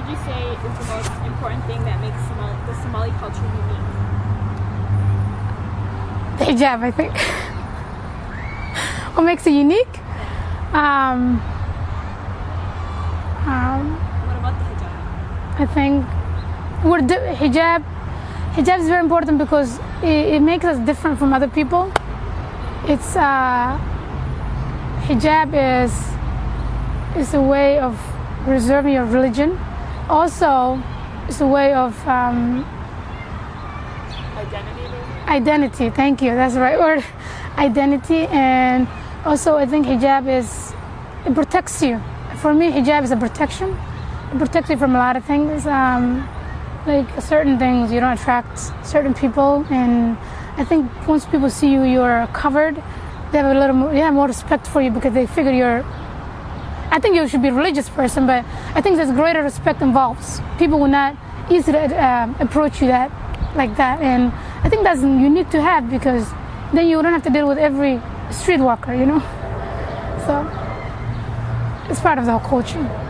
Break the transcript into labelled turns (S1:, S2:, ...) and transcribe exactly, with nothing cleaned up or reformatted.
S1: would you say is the most important thing that makes Somali, the Somali culture unique?
S2: The hijab, I think. What makes it unique? Um, um,
S1: What about the hijab?
S2: I think we're di- hijab. Hijab is very important because it, it makes us different from other people. It's uh, hijab is is a way of preserving your religion. Also, it's a way of um,
S1: Identity, maybe?
S2: identity. Thank you. That's the right word. Identity, and also I think hijab is it protects you. For me, hijab is a protection. It protects you from a lot of things. Um, like certain things, you don't attract certain people, and I think once people see you, you're covered. They have a little more, yeah, more respect for you because they figure you're. I think you should be a religious person, but I think there's greater respect involved. People will not easily uh, approach you that like that, and I think that's unique to have because then you don't have to deal with every streetwalker, you know. So it's part of the whole culture.